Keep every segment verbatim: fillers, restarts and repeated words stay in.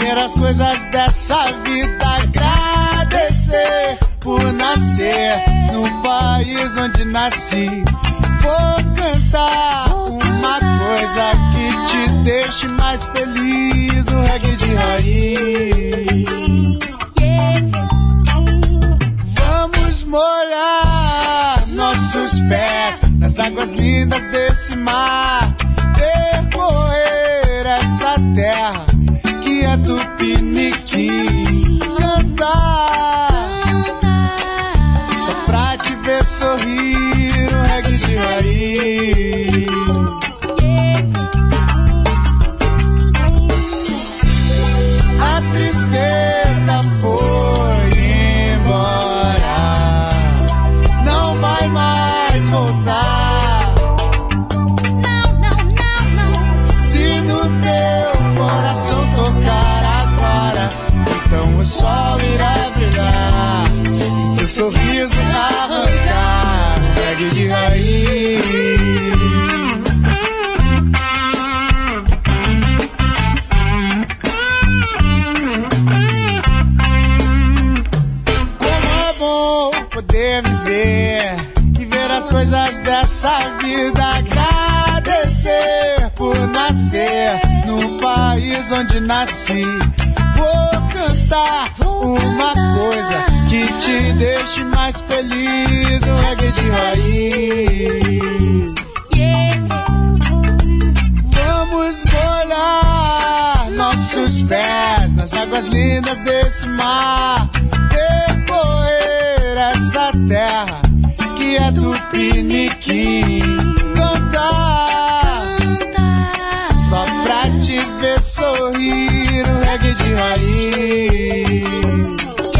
ver as coisas dessa vida, agradecer por nascer no país onde nasci. Vou cantar uma coisa que te deixe mais feliz, o reggae de raiz. Vamos molhar nossos pés nas águas lindas desse mar, percorrer essa terra que é Tupiniquim, cantar só pra te ver sorrir, o reggae de raiz. A tristeza foi embora, não vai mais voltar. Não, não, não, não. Se no teu coração tocar agora, então o sol irá brilhar. Se teu sorriso arrancar, o reggae de raiz. Poder viver e ver as coisas dessa vida, agradecer por nascer no país onde nasci. Vou cantar uma coisa que te deixe mais feliz, o reggae de raiz. Vamos molhar nossos pés nas águas lindas desse mar, percorrer essa terra que é Tupiniquim, cantar só pra te ver sorrir, o reggae de raiz.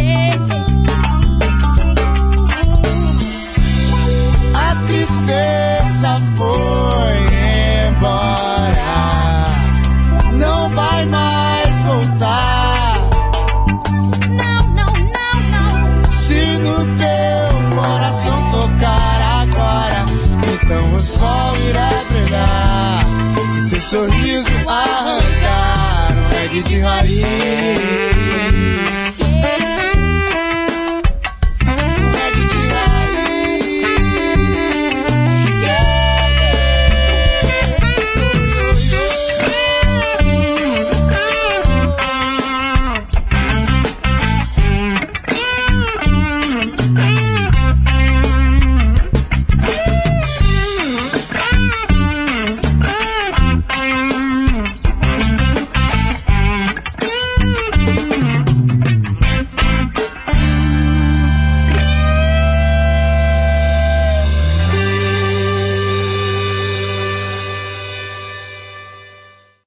A tristeza foi embora, não vai mais voltar. Então o sol irá brilhar, se teu sorriso arrancar, um reggae de raiz.